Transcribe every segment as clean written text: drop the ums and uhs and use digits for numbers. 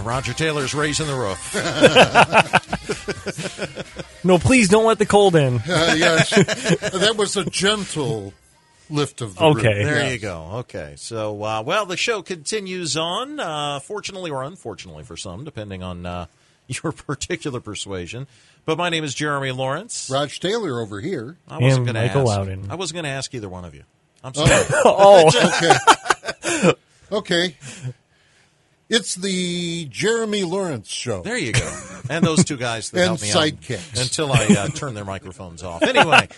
Roger Taylor's raising the roof. No, please don't let the cold in. Yes, that was a gentle lift of the roof. Okay. There you go. Okay. So, well, the show continues on, fortunately or unfortunately for some, depending on your particular persuasion. But my name is Jeremy Lawrence. Raj Taylor over here. I wasn't And going to Michael ask. Loudon. I wasn't going to ask either one of you. I'm sorry. Oh, Okay. It's the Jeremy Lawrence Show. There you go. And those two guys that And helped me sidekicks. out until I turn their microphones off. Anyway.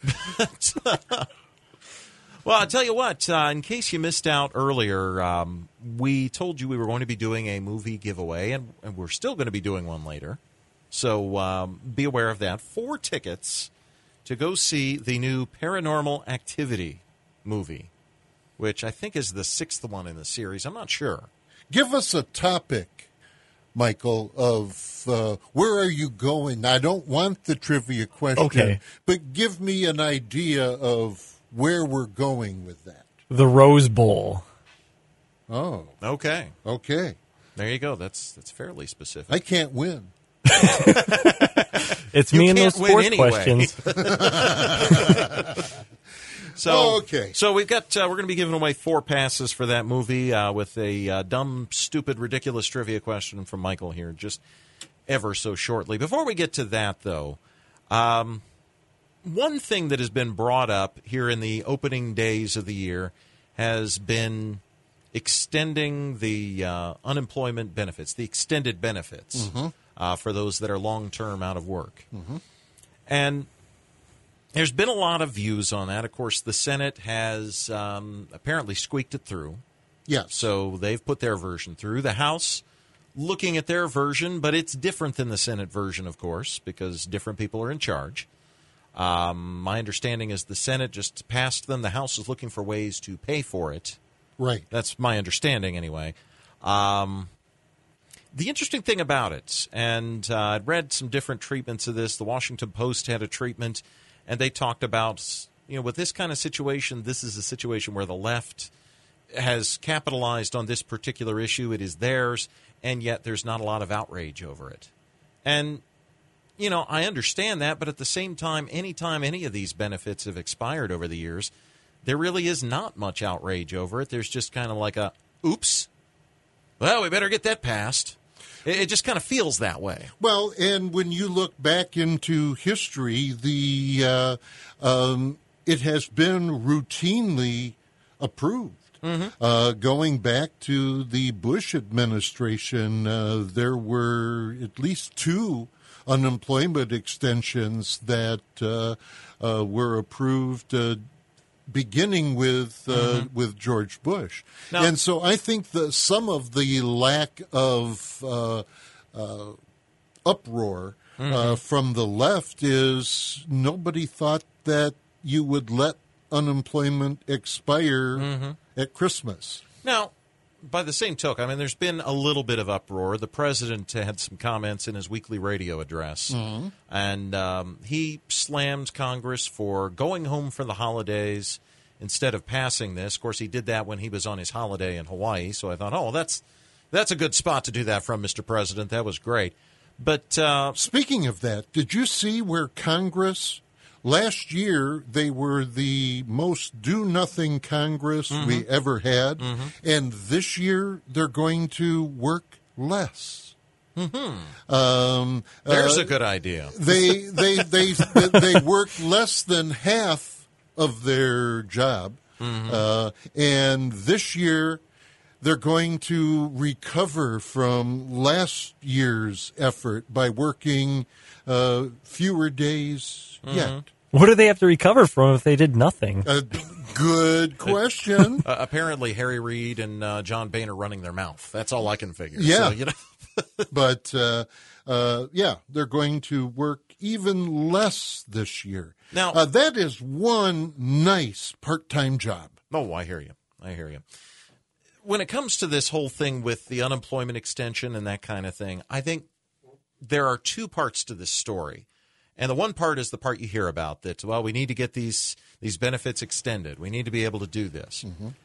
Well, I'll tell you what, in case you missed out earlier, we told you we were going to be doing a movie giveaway, and we're still going to be doing one later. So be aware of that. 4 tickets to go see the new Paranormal Activity movie, which I think is the 6th one in the series. I'm not sure. Give us a topic, Michael, of where are you going? I don't want the trivia question, Okay. but give me an idea of where we're going with that. the Rose Bowl. Oh, Okay. okay. There you go. That's fairly specific. I can't win. It's You me and can't those win sports anyway. questions. So, okay. So we've got we're going to be giving away 4 passes for that movie with a dumb, stupid, ridiculous trivia question from Michael here, just ever so shortly. Before we get to that, though, one thing that has been brought up here in the opening days of the year has been extending the unemployment benefits, the extended benefits for those that are long-term out of work. And there's been a lot of views on that. Of course, the Senate has apparently squeaked it through. Yes. So they've put their version through. The House looking at their version, but it's different than the Senate version, of course, because different people are in charge. My understanding is the Senate just passed them. The House is looking for ways to pay for it. Right. That's my understanding, anyway. The interesting thing about it, and I'd read some different treatments of this. The Washington Post had a treatment, and they talked about, with this kind of situation, this is a situation where the left has capitalized on this particular issue. It is theirs, and yet there's not a lot of outrage over it. And, I understand that, but at the same time, anytime any of these benefits have expired over the years, there really is not much outrage over it. There's just kind of like a, oops, well, we better get that passed. It just kind of feels that way. Well, and when you look back into history, it has been routinely approved. Going back to the Bush administration, there were at least 2 unemployment extensions that were approved beginning with George Bush. Now, and so I think that some of the lack of uproar from the left is nobody thought that you would let unemployment expire at Christmas. Now, by the same token, there's been a little bit of uproar. The president had some comments in his weekly radio address, and he slammed Congress for going home for the holidays instead of passing this. Of course, he did that when he was on his holiday in Hawaii, so I thought, oh, that's a good spot to do that from, Mr. President. That was great. But speaking of that, did you see where Congress... Last year, they were the most do-nothing Congress we ever had, and this year they're going to work less. There's a good idea. They work less than half of their job, and this year they're going to recover from last year's effort by working fewer days yet. What do they have to recover from if they did nothing? Good question. Apparently, Harry Reid and John Boehner running their mouth. That's all I can figure. Yeah. So, But, they're going to work even less this year. Now, that is one nice part-time job. Oh, I hear you. When it comes to this whole thing with the unemployment extension and that kind of thing, I think there are 2 parts to this story. And the one part is the part you hear about that, well, we need to get these benefits extended. We need to be able to do this.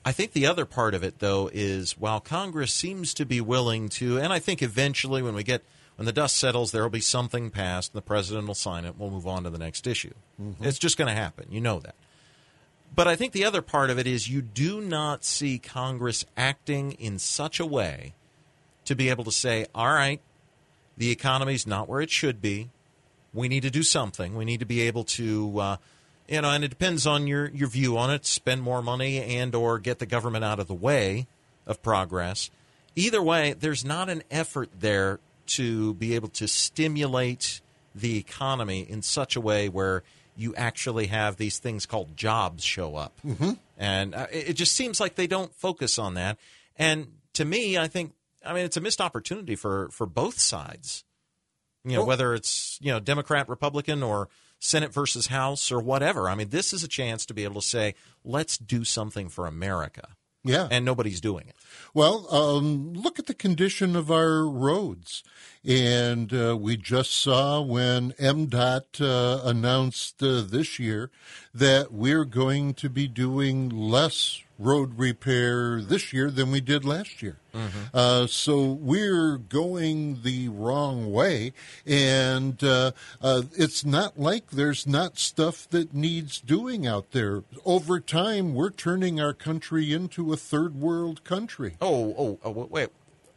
I think the other part of it, though, is while Congress seems to be willing to, and I think eventually when the dust settles, there will be something passed, and the president will sign it, and we'll move on to the next issue. Mm-hmm. It's just going to happen. You know that. But I think the other part of it is you do not see Congress acting in such a way to be able to say, all right, the economy's not where it should be. We need to do something. We need to be able to, and it depends on your view on it, spend more money and or get the government out of the way of progress. Either way, there's not an effort there to be able to stimulate the economy in such a way where you actually have these things called jobs show up. Mm-hmm. And it just seems like they don't focus on that. And to me, it's a missed opportunity for both sides. Whether it's, Democrat, Republican, or Senate versus House or whatever. I mean, this is a chance to be able to say, let's do something for America. Yeah. And nobody's doing it. Well, look at the condition of our roads. And we just saw when MDOT announced this year that we're going to be doing less road repair this year than we did last year. Mm-hmm. So we're going the wrong way. And it's not like there's not stuff that needs doing out there. Over time, we're turning our country into a third world country. Oh, wait.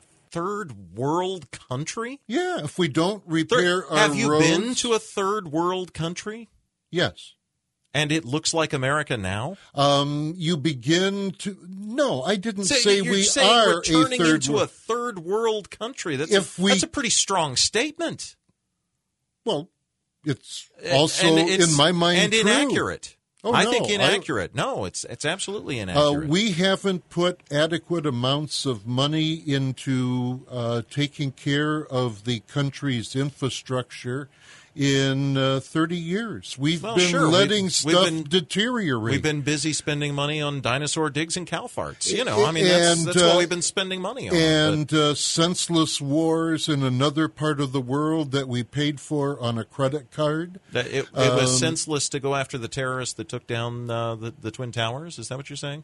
Third world country? Yeah, if we don't repair our roads. Have you been to a third world country? Yes. And it looks like America now? You begin to... No, I didn't say you're we saying are we're turning a third into a third world country. That's a pretty strong statement. Well, it's also, in my mind, and true. Inaccurate. Oh, I no, think inaccurate. No, it's absolutely inaccurate. We haven't put adequate amounts of money into taking care of the country's infrastructure in 30 years. We've been letting stuff deteriorate. We've been busy spending money on dinosaur digs and cow farts. That's what we've been spending money on. And senseless wars in another part of the world that we paid for on a credit card. It was senseless to go after the terrorists that took down the Twin Towers? Is that what you're saying?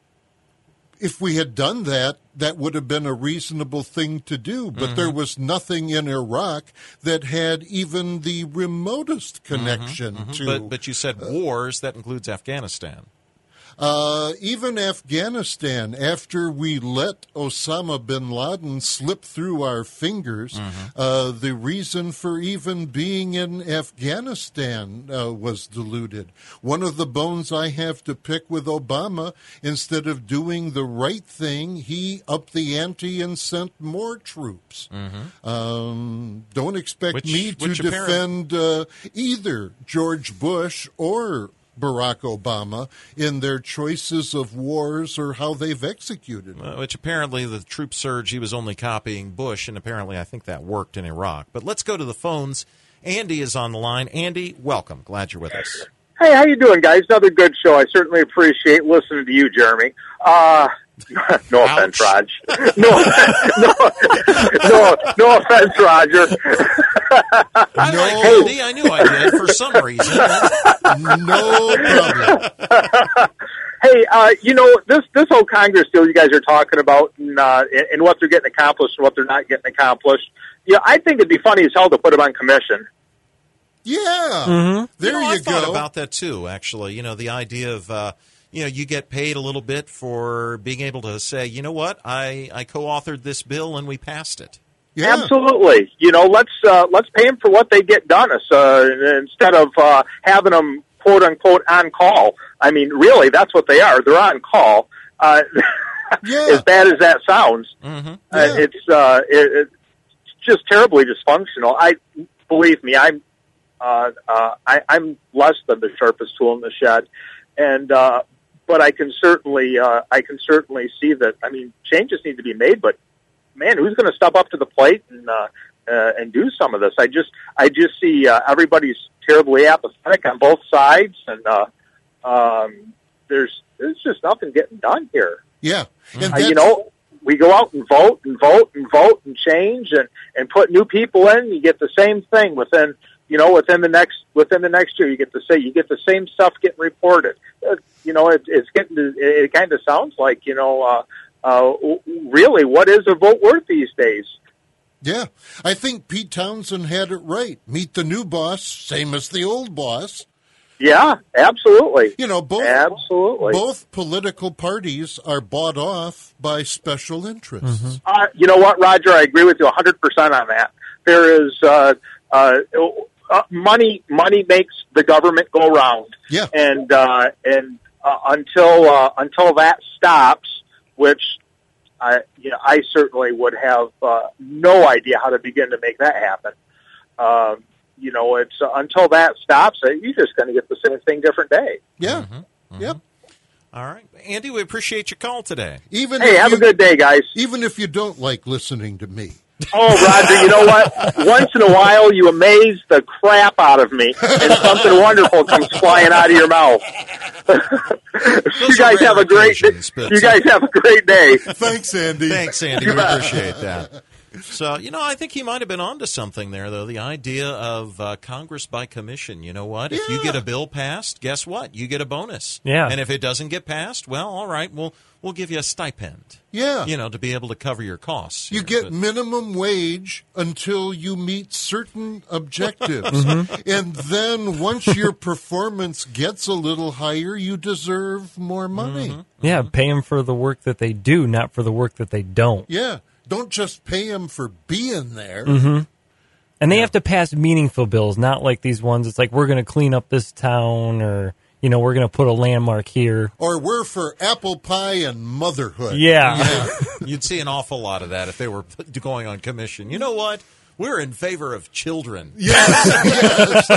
If we had done that, that would have been a reasonable thing to do. But there was nothing in Iraq that had even the remotest connection to... But you said wars, that includes Afghanistan. Even Afghanistan, after we let Osama bin Laden slip through our fingers, the reason for even being in Afghanistan was diluted. One of the bones I have to pick with Obama, instead of doing the right thing, he upped the ante and sent more troops. Don't expect me to defend either George Bush or Barack Obama in their choices of wars or how they've executed them. Which apparently the troop surge, he was only copying Bush, and apparently I think that worked in Iraq. But let's go to the phones. Andy is on the line. Andy, welcome. Glad you're with us. Hey, how you doing, guys? Another good show. I certainly appreciate listening to you, Jeremy. No offense, Raj. No offense, Roger. Andy, I knew I did for some reason. No problem. Hey, this whole Congress deal you guys are talking about and what they're getting accomplished and what they're not getting accomplished, I think it'd be funny as hell to put them on commission. Yeah. There you I go. thought about that too, actually. The idea of... you get paid a little bit for being able to say, you know what, I co-authored this bill and we passed it. Yeah. Absolutely. Let's pay them for what they get done instead of having them, quote unquote, on call. I mean, really, that's what they are. They're on call. As bad as that sounds, it's just terribly dysfunctional. Believe me, I'm less than the sharpest tool in the shed, and but I can certainly see that. I mean, changes need to be made, but man, who's going to step up to the plate and do some of this? I just see everybody's terribly apathetic on both sides, and there's just nothing getting done here. Yeah, and we go out and vote and change and put new people in. You get the same thing within within the next year, you get the same stuff getting reported. It kind of sounds like, really, what is a vote worth these days? Yeah, I think Pete Townsend had it right. Meet the new boss, same as the old boss. Yeah, absolutely. Both political parties are bought off by special interests. You know what, Roger? I agree with you 100% on that. There is money makes the government go round. Yeah, and until that stops, which I certainly would have no idea how to begin to make that happen. It's until that stops, you're just going to get the same thing, different day. Yeah. Yep. All right, Andy, we appreciate your call today. Have a good day, guys. Even if you don't like listening to me. Oh, Roger, you know what? Once in a while, you amaze the crap out of me, and something wonderful comes flying out of your mouth. You guys have a great day. Thanks, Andy. Thanks, Andy. We appreciate that. So, I think he might have been onto something there, though. The idea of Congress by commission. You know what? If you get a bill passed, guess what? You get a bonus. Yeah. And if it doesn't get passed, well, all right, we'll give you a stipend. Yeah. To be able to cover your costs. You get minimum wage until you meet certain objectives. And then once your performance gets a little higher, you deserve more money. Yeah, pay them for the work that they do, not for the work that they don't. Yeah. Don't just pay them for being there. And they have to pass meaningful bills, not like these ones. It's like, we're going to clean up this town, or, we're going to put a landmark here. Or we're for apple pie and motherhood. Yeah. You'd see an awful lot of that if they were going on commission. You know what? We're in favor of children. Yes.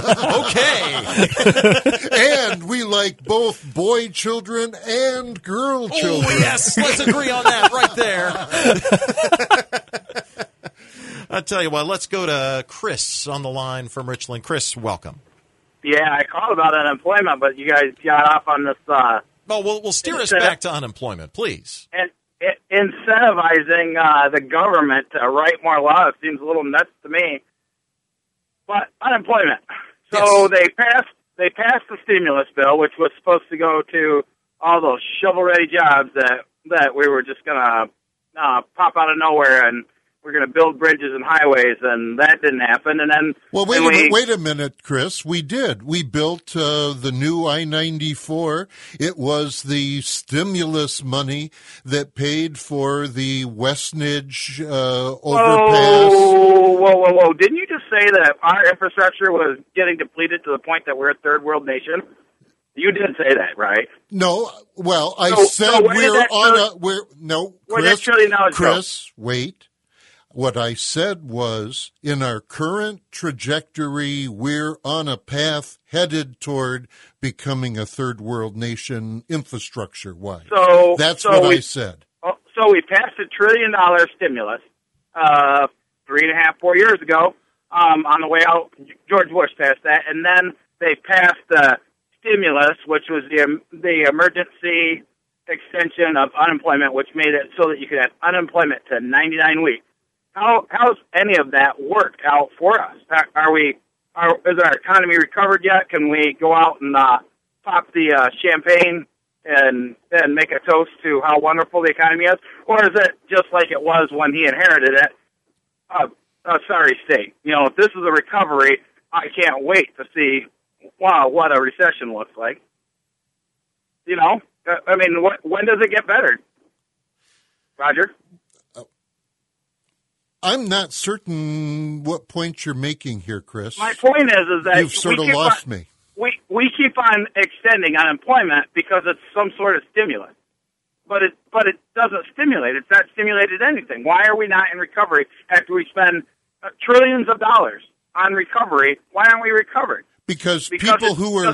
Okay. And we like both boy children and girl children. Oh, yes. Let's agree on that right there. I'll tell you what, let's go to Chris on the line from Richland. Chris, welcome. Yeah, I called about unemployment, but you guys got off on this. We'll steer us back to unemployment, please. And incentivizing the government to write more laws seems a little nuts to me. But unemployment. So they passed the stimulus bill, which was supposed to go to all those shovel-ready jobs that we were just gonna pop out of nowhere, and we're going to build bridges and highways, and that didn't happen. And then, wait a minute, Chris. We did. We built the new I-94. It was the stimulus money that paid for the Westnedge overpass. Whoa! Didn't you just say that our infrastructure was getting depleted to the point that we're a third world nation? You did say that, right? No. Well, I said Chris, wait. What I said was, in our current trajectory, we're on a path headed toward becoming a third world nation infrastructure-wise. So that's what I said. So we passed $1 trillion stimulus 3.5-4 years ago. On the way out, George Bush passed that, and then they passed the stimulus, which was the emergency extension of unemployment, which made it so that you could have unemployment to 99 weeks. How's any of that worked out for us? Is our economy recovered yet? Can we go out and pop the champagne and make a toast to how wonderful the economy is? Or is it just like it was when he inherited it? A sorry state. If this is a recovery, I can't wait to see what a recession looks like. When does it get better? Roger? I'm not certain what point you're making here, Chris. My point is that you've sort of lost me. We keep on extending unemployment because it's some sort of stimulus, but it doesn't stimulate. It's not stimulated anything. Why are we not in recovery after we spend trillions of dollars on recovery? Why aren't we recovered? Because people who are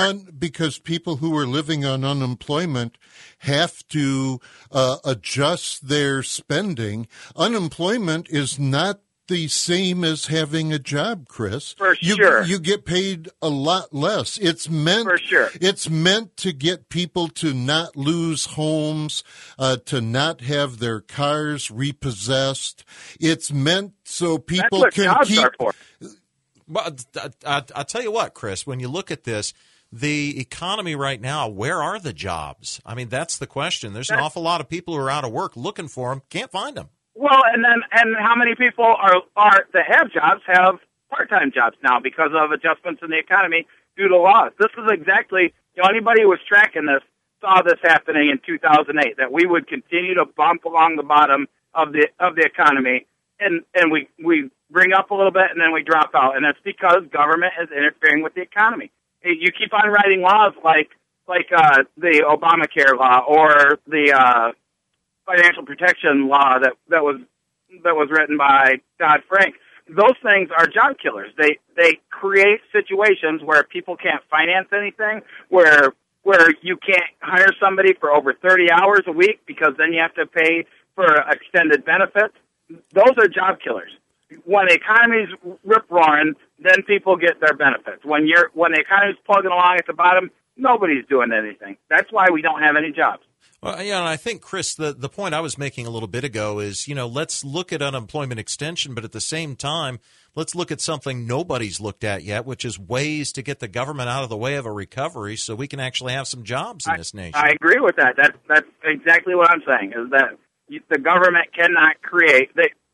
living on unemployment have to adjust their spending. Unemployment is not the same as having a job, Chris. For sure. You get paid a lot less. It's meant to get people to not lose homes, to not have their cars repossessed. It's meant so people That's what can jobs keep. Are for. But I'll tell you what, Chris, when you look at this, the economy right now, where are the jobs? I mean, that's the question. There's an awful lot of people who are out of work looking for them, can't find them. Well, and how many people are that have jobs have part-time jobs now because of adjustments in the economy due to laws? This is exactly, anybody who was tracking this saw this happening in 2008, that we would continue to bump along the bottom of the economy, and we bring up a little bit and then we drop out, and that's because government is interfering with the economy. You keep on writing laws like the Obamacare law or the financial protection law that was written by Dodd-Frank. Those things are job killers. They create situations where people can't finance anything, where you can't hire somebody for over 30 hours a week because then you have to pay for extended benefits. Those are job killers. When the economy's rip-roaring, then people get their benefits. When the economy's plugging along at the bottom, nobody's doing anything. That's why we don't have any jobs. Well, and I think, Chris, the point I was making a little bit ago is, let's look at unemployment extension, but at the same time, let's look at something nobody's looked at yet, which is ways to get the government out of the way of a recovery so we can actually have some jobs in this nation. I agree with that. That's exactly what I'm saying, is that the government cannot create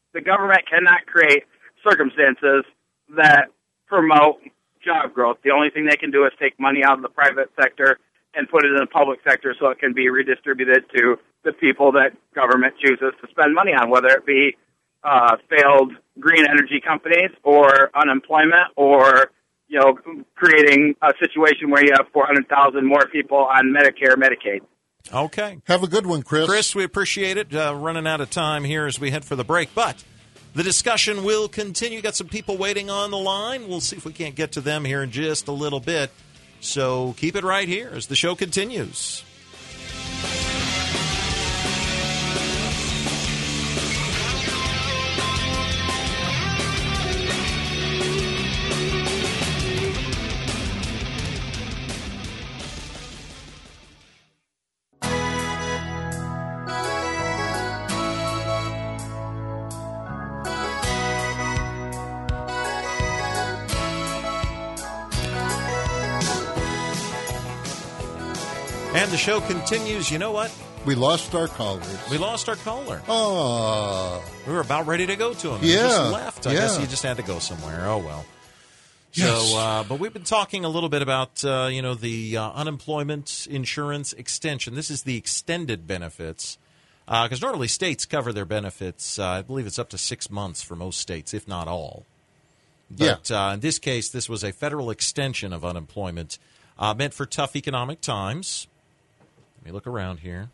circumstances that promote job growth. The only thing they can do is take money out of the private sector and put it in the public sector so it can be redistributed to the people that government chooses to spend money on, whether it be failed green energy companies or unemployment or, creating a situation where you have 400,000 more people on Medicare, Medicaid. Okay. Have a good one, Chris. Chris, we appreciate it. Running out of time here as we head for the break, but the discussion will continue. Got some people waiting on the line. We'll see if we can't get to them here in just a little bit. So keep it right here as the show continues. And the show continues. You know what? We lost our callers. We lost our caller. Oh. We were about ready to go to him. Yeah. He just left. I Yeah. guess he just had to go somewhere. Oh, well. Yes. So, but we've been talking a little bit about, the unemployment insurance extension. This is the extended benefits. Because normally states cover their benefits, I believe it's up to 6 months for most states, if not all. But in this case, this was a federal extension of unemployment meant for tough economic times. Let me look around here.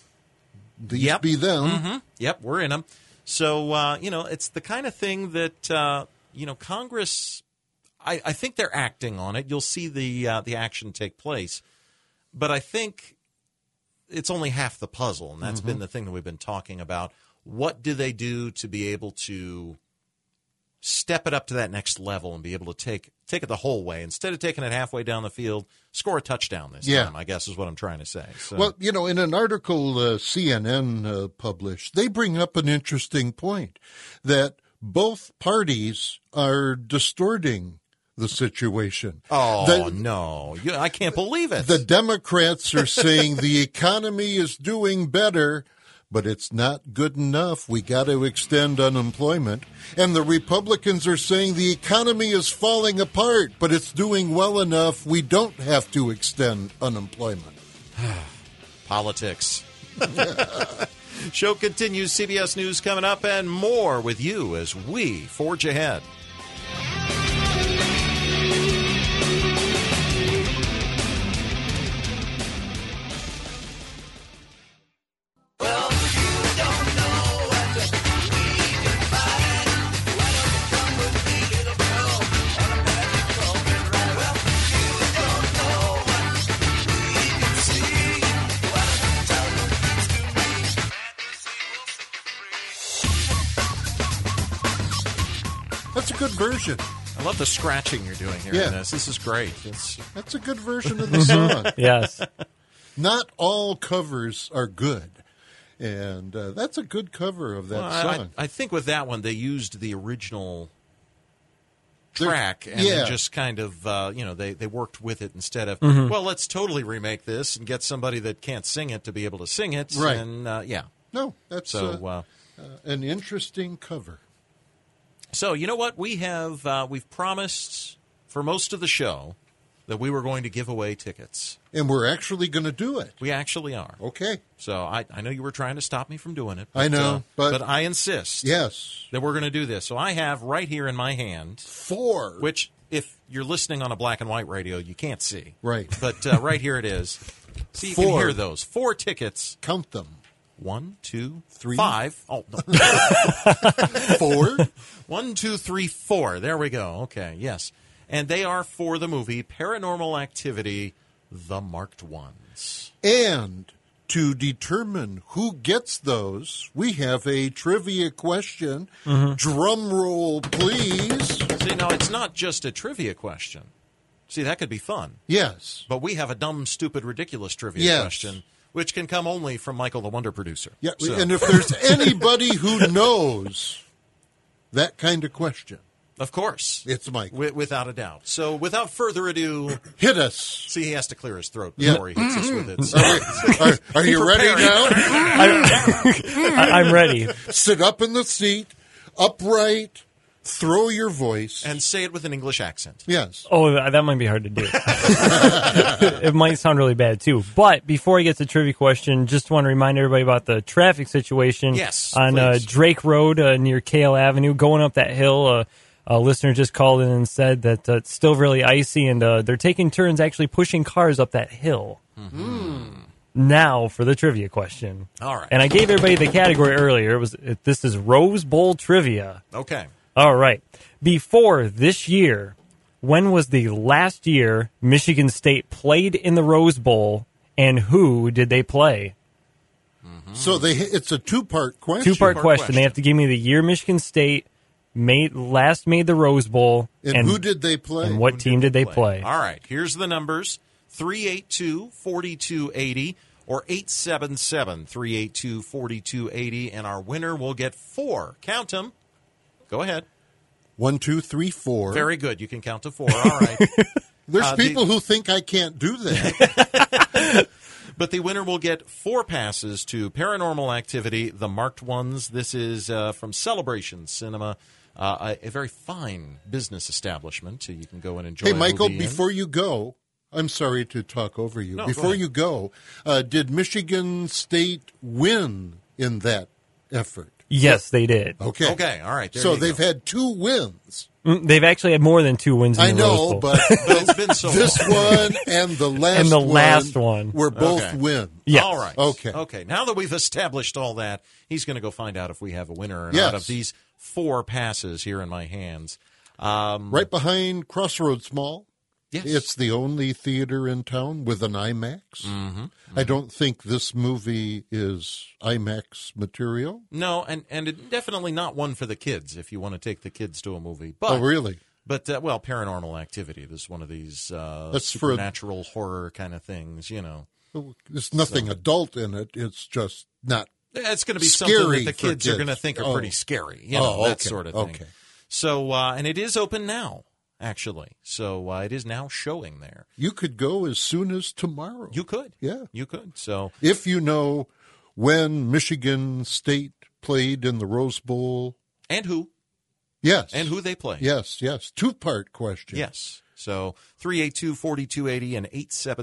These be them. Mm-hmm. Yep, we're in them. So, it's the kind of thing that, Congress, I think they're acting on it. You'll see the action take place. But I think it's only half the puzzle, and that's been the thing that we've been talking about. What do they do to be able to step it up to that next level and be able to take it the whole way instead of taking it halfway down the field, score a touchdown this time, I guess is what I'm trying to say. So. Well, in an article CNN published, they bring up an interesting point that both parties are distorting the situation. Oh, no. I can't believe it. The Democrats are saying the economy is doing better, but it's not good enough. We got to extend unemployment. And the Republicans are saying the economy is falling apart, but it's doing well enough. We don't have to extend unemployment. Politics. Show continues. CBS News coming up and more with you as we forge ahead. That's a good version. I love the scratching you're doing here in this. This is great. That's a good version of the song. Yes. Not all covers are good. And that's a good cover of that song. I think with that one, they used the original track and yeah. then just kind of, they worked with it instead of, well, let's totally remake this and get somebody that can't sing it to be able to sing it. Right. And, No, that's So, an interesting cover. So, you know what? We've promised for most of the show that we were going to give away tickets. And we're actually going to do it. We actually are. Okay. So I know you were trying to stop me from doing it. I know, but I insist Yes. that we're going to do this. So I have right here in my hand, 4. which if you're listening on a black and white radio, you can't see. Right. But right here it is. See, you 4. can hear those. 4 tickets. Count them. 1, 2, 3. 5. Oh, no. 4. 1, 2, 3, 4. There we go. Okay, yes. And they are for the movie Paranormal Activity, The Marked Ones. And to determine who gets those, we have a trivia question. Drum roll, please. See, now it's not just a trivia question. See, that could be fun. Yes. But we have a dumb, stupid, ridiculous trivia Yes. question, which can come only from Michael the Wonder Producer. Yeah, So- and if there's anybody who knows that kind of question, Of course. it's Mike. Without a doubt. So without further ado, Hit us. see, he has to clear his throat Yeah. before he hits us with it. So- Are you ready now? I'm ready. Sit up in the seat, upright, throw your voice. and say it with an English accent. Yes. Oh, that might be hard to do. It might sound really bad, too. But before I get to the trivia question, just want to remind everybody about the traffic situation Yes, on please. Drake Road near Kale Avenue. Going up that hill, a listener just called in and said that it's still really icy, and they're taking turns actually pushing cars up that hill. Now for the trivia question. All right. And I gave everybody the category earlier. This is Rose Bowl trivia. Okay. All right. Before this year, when was the last year Michigan State played in the Rose Bowl, and who did they play? So it's a two-part question. Two-part question. question. They have to give me the year Michigan State last made the Rose Bowl, And who did they play? and what team did they play? All right. Here's the numbers: 382-4280 or 877-382-4280, and our winner will get 4. Count them. Go ahead. 1, 2, 3, 4. Very good. You can count to 4. All right. There's the- people who think I can't do that. But the winner will get 4 passes to Paranormal Activity, The Marked Ones. This is from Celebration Cinema, a very fine business establishment. You can go and enjoy Hey, a Michael, movie in. before you go, I'm sorry to talk over you. No, go Before ahead. you go, did Michigan State win in that effort? Yes, they did. Okay. Okay, all right. There So you they've go. had 2 wins. They've actually had more than 2 wins in I the Rose know, Bowl. but But it's been so this long. one and the last And the last one. were both Okay. wins. Yes. All right. Okay. Okay. Now that we've established all that, he's going to go find out if we have a winner or Yes. not of these 4 passes here in my hands. Right behind Crossroads Mall. Yes. It's the only theater in town with an IMAX. Mm-hmm. I don't think this movie is IMAX material. No, and it, definitely not one for the kids if you want to take the kids to a movie. But, Oh, really? But, well, Paranormal Activity. This is one of these That's for- supernatural horror kind of things, you know. There's nothing adult in it. It's just not. It's going to be Scary something that the for kids are kids. going to think are Oh. pretty scary, you know, that okay. sort of thing. Okay. So, and it is open now, actually. So it is now showing there. You could go as soon as tomorrow. You could. Yeah. You could. So, If you know when Michigan State played in the Rose Bowl. and who? Yes. And who they play. Yes, yes. Two-part question. Yes. So 382-4280 and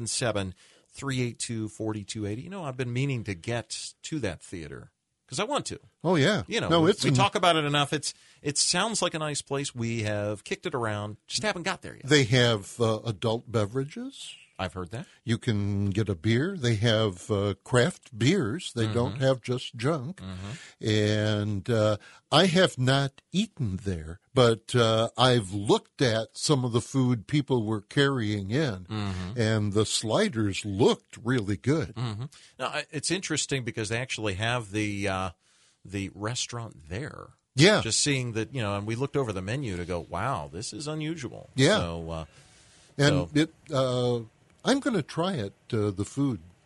877-382-4280. You know, I've been meaning to get to that theater because I want to. Oh, yeah. You know, no, we talk about it enough. It sounds like a nice place. We have kicked it around, just haven't got there yet. They have adult beverages. I've heard that. You can get a beer. They have craft beers. They don't have just junk. And I have not eaten there, but I've looked at some of the food people were carrying in, and the sliders looked really good. Now, it's interesting because they actually have the restaurant there. Yeah. Just seeing that, you know, and we looked over the menu to go, wow, this is unusual. Yeah. So, And I'm going to try it, the food.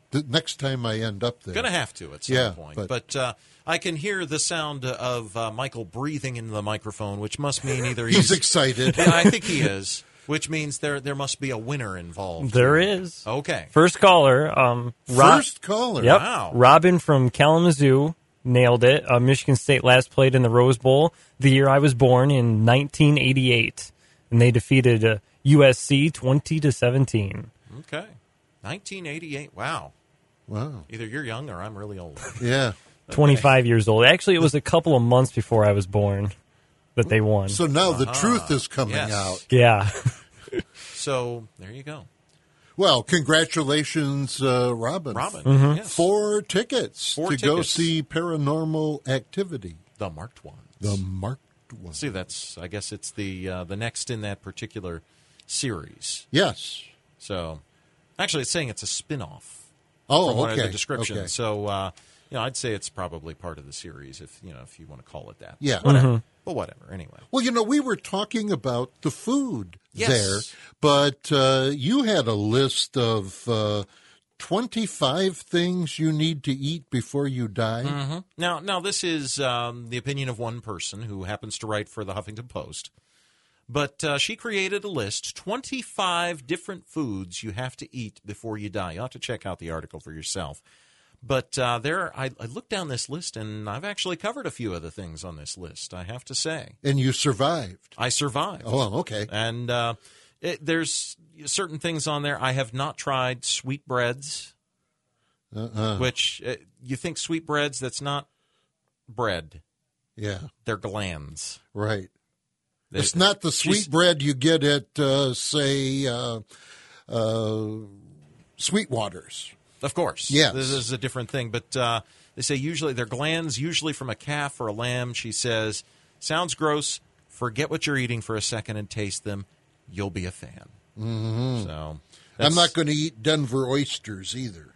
the next time I end up there. Going to have to at some Yeah, point. But I can hear the sound of Michael breathing into the microphone, which must mean either he's excited. Yeah, I think he is, which means there must be a winner involved. There is. Okay. First caller. First caller. Yep. Wow. Robin from Kalamazoo nailed it. Michigan State last played in the Rose Bowl the year I was born in 1988, and they defeated USC 20-17. Okay. 1988. Wow. Wow. Either you're young or I'm really old. Yeah. 25 years old. Actually, it was a couple of months before I was born that they won. So now the truth is coming Yes. out. Yeah. So there you go. Well, congratulations, Robin. Robin. Mm-hmm. Yes. 4 tickets Four to go tickets. see Paranormal Activity. The marked ones. The marked one. See, I guess it's the next in that particular series. Yes. So, actually, it's saying it's a spin-off. Oh, from one okay. of the description. Okay. So, I'd say it's probably part of the series, if you want to call it that. Yeah. Whatever. But whatever. Anyway. Well, we were talking about the food Yes. there, but you had a list of 25 things you need to eat before you die. Mm-hmm. Now, this is the opinion of one person who happens to write for the Huffington Post. But she created a list, 25 different foods you have to eat before you die. You have to check out the article for yourself. But I looked down this list, and I've actually covered a few of the things on this list, I have to say. And you survived. I survived. Oh, okay. And there's certain things on there. I have not tried sweetbreads, which you think sweetbreads, that's not bread. Yeah, They're glands. right. It's not the sweet bread you get at, say, Sweetwater's. Of course. Yes. This is a different thing. But they say usually they're glands, usually from a calf or a lamb. She says, sounds gross. Forget what you're eating for a second and taste them. You'll be a fan. Mm-hmm. So I'm not going to eat Denver oysters either.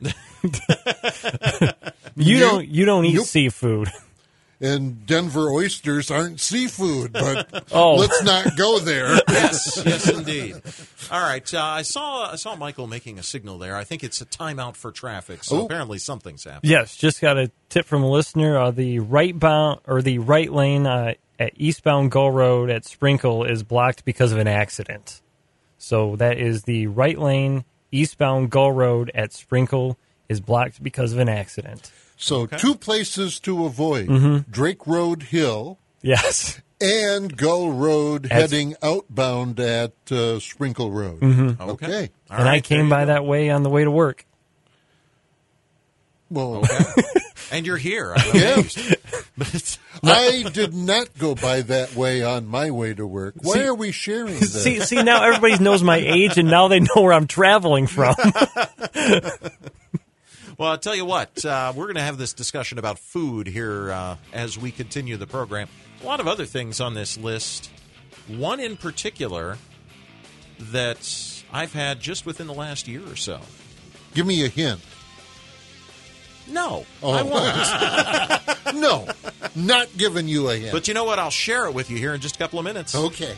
You don't eat Nope. seafood. And Denver oysters aren't seafood, but Oh. let's not go there. yes, indeed. All right. I saw Michael making a signal there. I think it's a timeout for traffic. So Oh. apparently something's happening. Yes, just got a tip from a listener. The right lane at eastbound Gull Road at Sprinkle is blocked because of an accident. So that is the right lane, eastbound Gull Road at Sprinkle is blocked because of an accident. So 2 places to avoid, Drake Road Hill Yes. and Gull Road heading outbound at Sprinkle Road. Okay. All And I right, came there by you go. that way on the way to work. Well, Okay. And you're here. I'm Yeah. amazed. But it's, I did not go by that way on my way to work. Why See- are we sharing this? See, now everybody knows my age, and now they know where I'm traveling from. well, I'll tell you what. We're going to have this discussion about food here as we continue the program. A lot of other things on this list. One in particular that I've had just within the last year or so. Give me a hint. No, Oh. I won't. No, not giving you a hint. But you know what? I'll share it with you here in just a couple of minutes. Okay.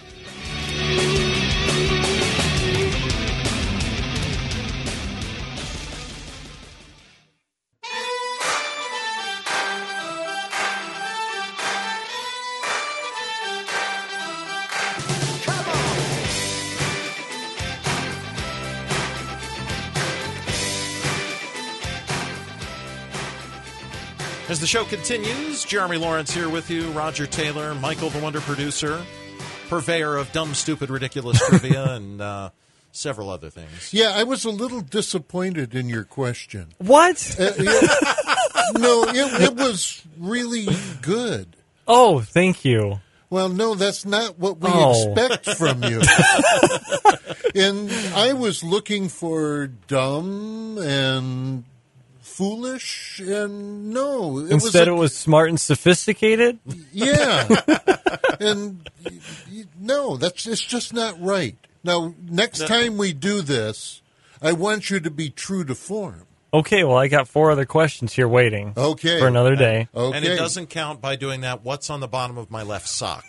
As the show continues, Jeremy Lawrence here with you, Roger Taylor, Michael the Wonder Producer, purveyor of dumb, stupid, ridiculous trivia, and several other things. Yeah, I was a little disappointed in your question. What? No, it was really good. Oh, thank you. Well, no, that's not what we Oh. expect from you. And I was looking for dumb and foolish, and no. Instead, it was smart and sophisticated. Yeah. And no, it's just not right. Now, next time we do this, I want you to be true to form. Okay, well, I got 4 other questions here waiting. Okay. For another day. Okay. And it doesn't count by doing that. What's on the bottom of my left sock?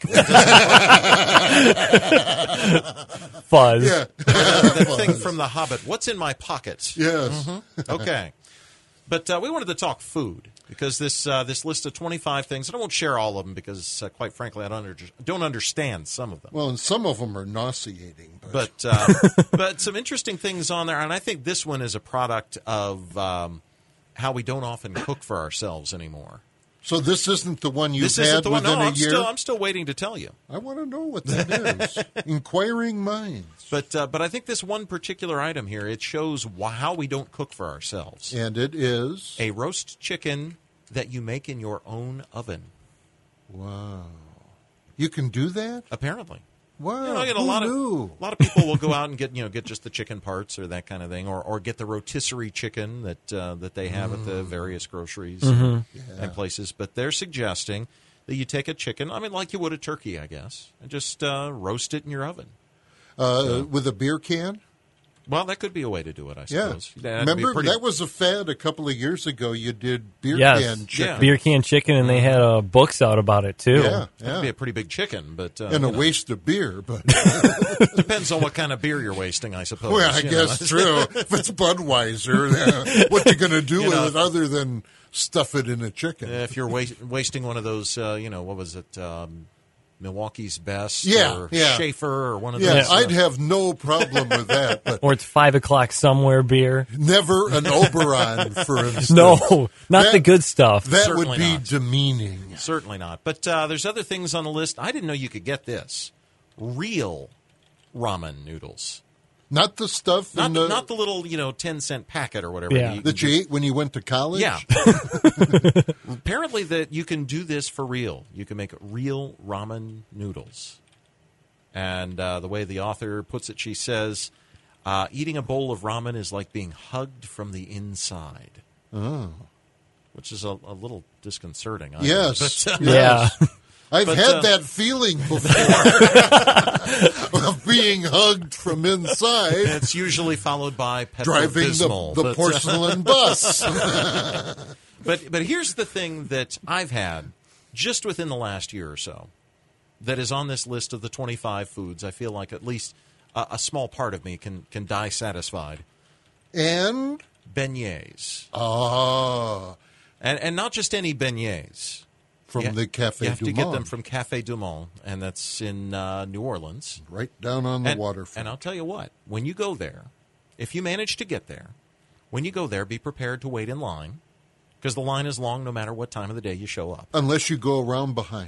Fuzz. Yeah. The thing from The Hobbit. What's in my pocket? Yes. Okay. But we wanted to talk food because this list of 25 things, and I won't share all of them because, quite frankly, I don't understand some of them. Well, and some of them are nauseating. But but some interesting things on there, and I think this one is a product of how we don't often cook for ourselves anymore. So this isn't the one you've This isn't had the one. within No, a year? I'm still waiting to tell you. I want to know what that is. Inquiring minds. But I think this one particular item here, it shows how we don't cook for ourselves. And it is? A roast chicken that you make in your own oven. Wow. You can do that? Apparently. Wow. You know, I get who a lot knew? of people will go out and get just the chicken parts or that kind of thing, or get the rotisserie chicken that they have at the various groceries and places. But they're suggesting that you take a chicken, I mean, like you would a turkey, I guess, and just roast it in your oven. With a beer can? Well, that could be a way to do it, I Yeah. suppose. That'd be Remember, pretty- that was a fad a couple of years ago. You did beer Yes. can chicken. Yeah. Beer can chicken, and they had books out about it too. Yeah, That'd yeah. be a pretty big chicken, but And a waste of beer, but depends on what kind of beer you're wasting, I suppose. well, I you know. guess true. If it's Budweiser, what you going to do with know. it other than stuff it in a chicken? If you're wasting one of those, what was it, Milwaukee's Best, Yeah, or yeah. Schaefer, or one of Yeah, those. I'd have no problem with that, but Or it's 5 o'clock somewhere beer. never an Oberon, for instance. No, not the good stuff. That Certainly would be not. demeaning. Certainly not. But there's other things on the list. I didn't know you could get this. Real ramen noodles. Not the stuff Not in not the little, 10-cent packet or whatever. Yeah. you that you ate when you went to college? Yeah. Apparently that you can do this for real. You can make real ramen noodles. And the way the author puts it, she says, eating a bowl of ramen is like being hugged from the inside. Oh. Which is a little disconcerting. I Yes. think. But, Yeah. I've But, had that feeling before of being hugged from inside, it's usually followed by driving Pepto-Bismol. the porcelain bus. But here's the thing that I've had just within the last year or so that is on this list of the 25 foods. I feel like at least a small part of me can die satisfied. And, Beignets. And not just any beignets. from the Cafe You have du to get Monde, them from Cafe Du Monde, and that's in New Orleans. right down on the And waterfront. I'll tell you what, when you go there, if you manage to get there, when you go there, be prepared to wait in line, because the line is long no matter what time of the day you show up. Unless you go around behind.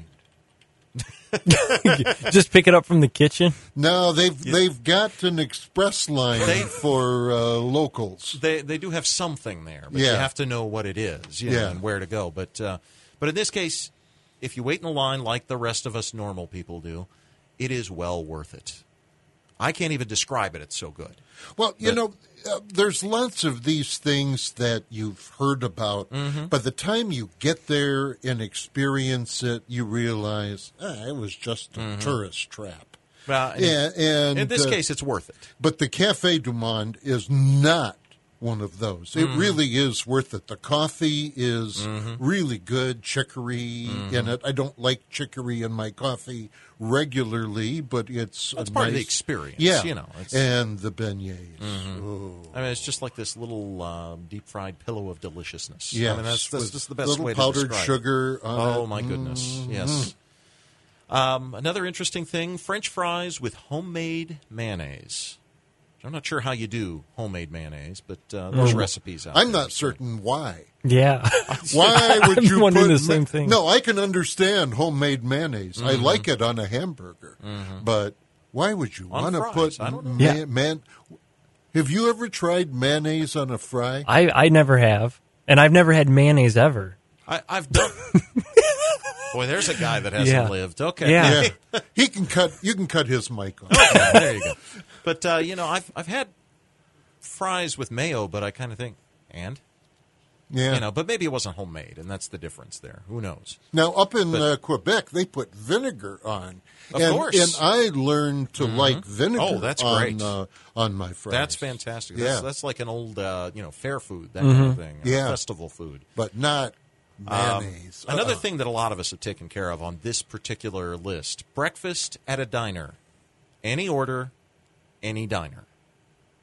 Just pick it up from the kitchen. No, they've got an express line for locals. They do have something there, but you Yeah. have to know what it is, Yeah. and where to go. But in this case, if you wait in the line like the rest of us normal people do, it is well worth it. I can't even describe it. It's so good. Well, there's lots of these things that you've heard about. By the time you get there and experience it, you realize it was just a tourist trap. Well, Yeah, and in this case, it's worth it. But the Cafe du Monde is not one of those. It really is worth it. The coffee is really good, chicory in it. I don't like chicory in my coffee regularly, but it's That's a part of the nice- experience. Yeah, It's, and the beignets. Oh. I mean, it's just like this little deep fried pillow of deliciousness. Yes, I mean, that's with just the best little way to powdered describe sugar it. on Oh it. my goodness! Yes. Another interesting thing: French fries with homemade mayonnaise. I'm not sure how you do homemade mayonnaise, but there's recipes out I'm there. not certain why. Yeah. Why would I'm you wondering put the same thing. No, I can understand homemade mayonnaise. I like it on a hamburger, but why would you On want to fries, put I don't know. Yeah. Have you ever tried mayonnaise on a fry? I never have. And I've never had mayonnaise ever. I've done. Boy, there's a guy that hasn't Yeah. lived. Okay. Yeah. Yeah, he can cut. You can cut his mic off. There you go. But I've had fries with mayo, but I kind of think, and Yeah. but maybe it wasn't homemade, and that's the difference there. Who knows? Now, up in But- Quebec, they put vinegar on. Of and, course. And I learned to like vinegar Oh, that's on, great. On my fries. That's fantastic. Yeah. That's like an old fair food, that kind of thing. Yeah. Festival food. But not mayonnaise. Another thing that a lot of us have taken care of on this particular list: breakfast at a diner, any order, any diner.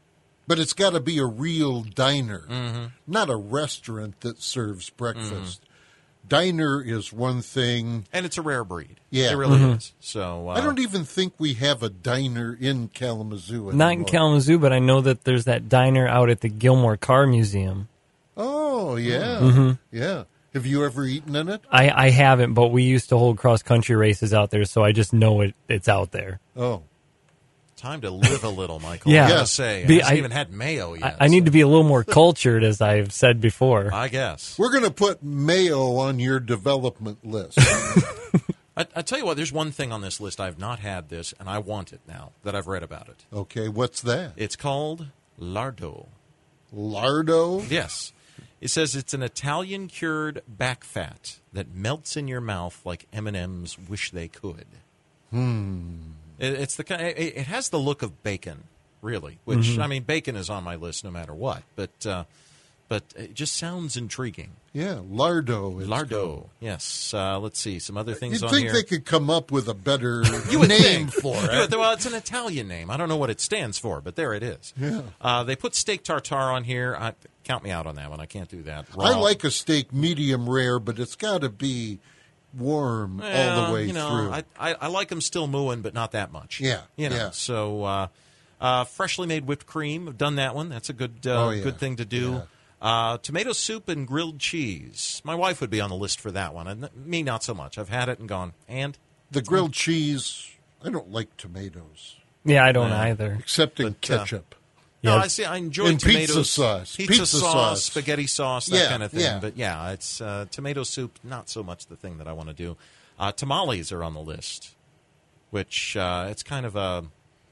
But it's got to be a real diner, not a restaurant that serves breakfast. Diner is one thing. And it's a rare breed. Yeah. It really is. So I don't even think we have a diner in Kalamazoo anymore. Not in Kalamazoo, but I know that there's that diner out at the Gilmore Car Museum. Oh, yeah. Yeah. Have you ever eaten in it? I haven't, but we used to hold cross-country races out there, so I just know it's out there. Oh. time to live a little, Michael. Yeah. I gotta say, I haven't even had mayo yet. I need to be a little more cultured, as I've said before. I guess. We're going to put mayo on your development list. I tell you what, there's one thing on this list. I've not had this, and I want it now that I've read about it. Okay, what's that? It's called lardo. Lardo? Yes. It says it's an Italian-cured back fat that melts in your mouth like M&M's wish they could. It's the kind. It has the look of bacon, really. Which I mean, bacon is on my list no matter what. But it just sounds intriguing. Yeah, lardo. Lardo. Yes. Let's see some other things You'd on think here. they could come up with a better You would name think. for it. Well, it's an Italian name. I don't know what it stands for, but there it is. Yeah. They put steak tartare on here. Count me out on that one. I can't do that. I Raw. like a steak medium rare, but it's got to be warm all the way through. I like them still mooing, but not that much. Yeah, yeah. So freshly made whipped cream. I've done that one. That's a good good thing to do. Yeah. Tomato soup and grilled cheese. My wife would be on the list for that one, and me not so much. I've had it and gone, and The grilled cheese, I don't like tomatoes, Yeah, I don't either. except in ketchup. no, Yeah. I enjoy And pizza tomatoes, sauce. pizza Pizza sauce, sauce. spaghetti sauce, that Yeah, kind of thing. yeah. But yeah, it's tomato soup. Not so much the thing that I want to do. Tamales are on the list, which it's kind of a.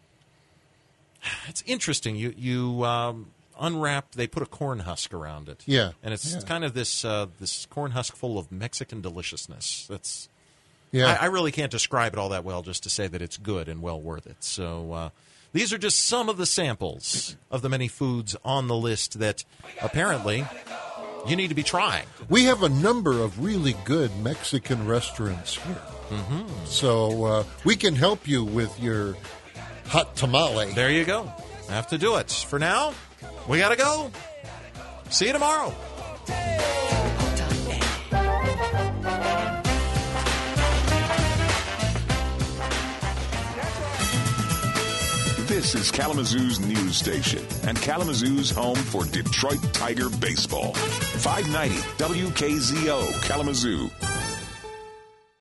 It's interesting. You unwrap. They put a corn husk around it. Yeah, and it's yeah. kind of this corn husk full of Mexican deliciousness. That's. Yeah. I really can't describe it all that well, just to say that it's good and well worth it. So these are just some of the samples of the many foods on the list that apparently you need to be trying. We have a number of really good Mexican restaurants here. So we can help you with your hot tamale. There you go. Have to do it. For now, we got to go. See you tomorrow. This is Kalamazoo's news station and Kalamazoo's home for Detroit Tiger baseball. 590 WKZO Kalamazoo.